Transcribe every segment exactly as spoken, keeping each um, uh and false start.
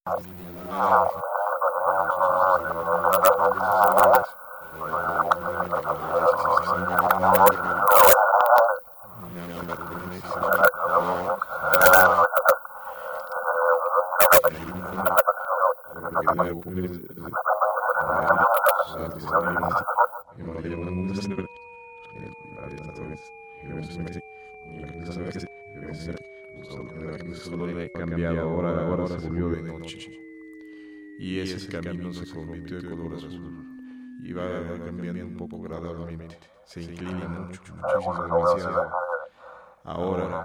Solo le he cambiado, ahora, ahora se volvió de noche. Y ese camino se convirtió de color azul. Y va cambiando un poco gradualmente. Se inclina mucho, muchísimo, demasiado. Ahora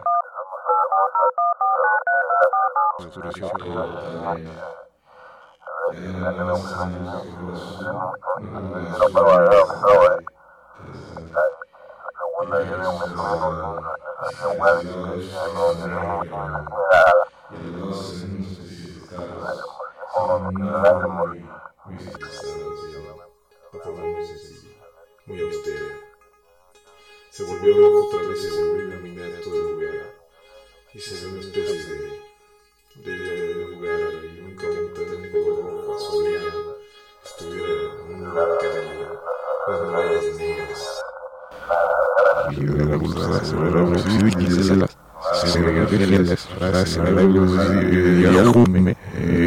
se oscureció todo. Ya no se muy austera. Se volvió loco otra vez y se volvió a iluminar todo el lugar. Y se ve una especie de, de, de lugar y nunca un terreno rojo soleado estuviera en un lugar cálido, las murallas negras. Y de la cruzada se volvió a subir y se las se ve que las frases de la y algún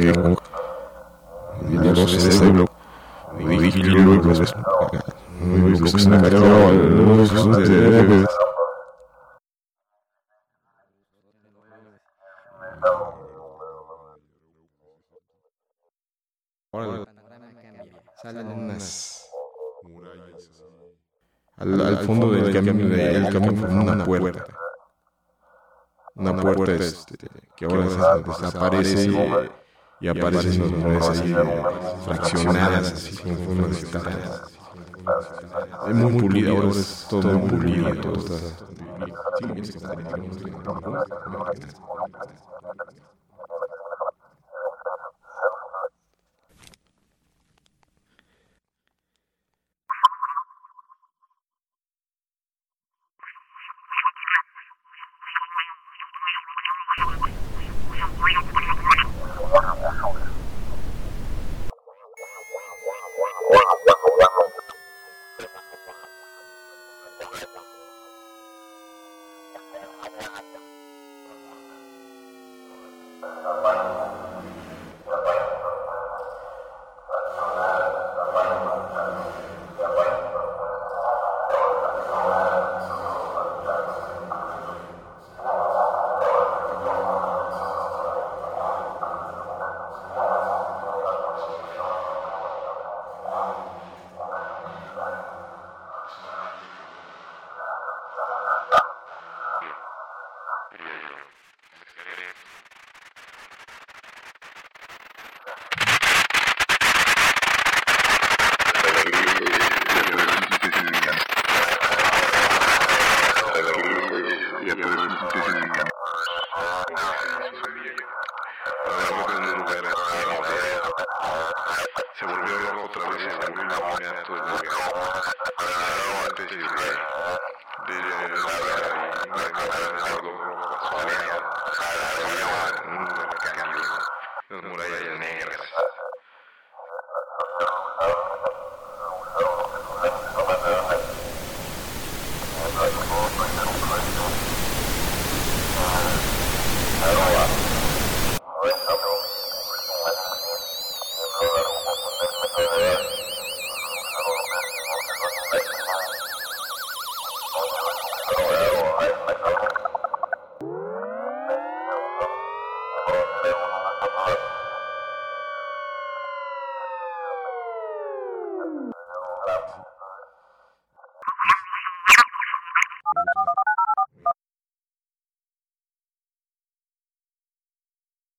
y ya no sé se lo y dije luego pues no es una cara no es un de ahora salen unas murallas al, al fondo del camino el camino formó una puerta una puerta este, que ahora desaparece y, y aparecen unas murallas así fraccionadas así como formas de escalas. Es muy pulido, ahora es todo muy pulido, todo está. Se volvió loco otra vez y se volvió a iluminar todo el lugar. Una especie de de las murallas negras. I don't know.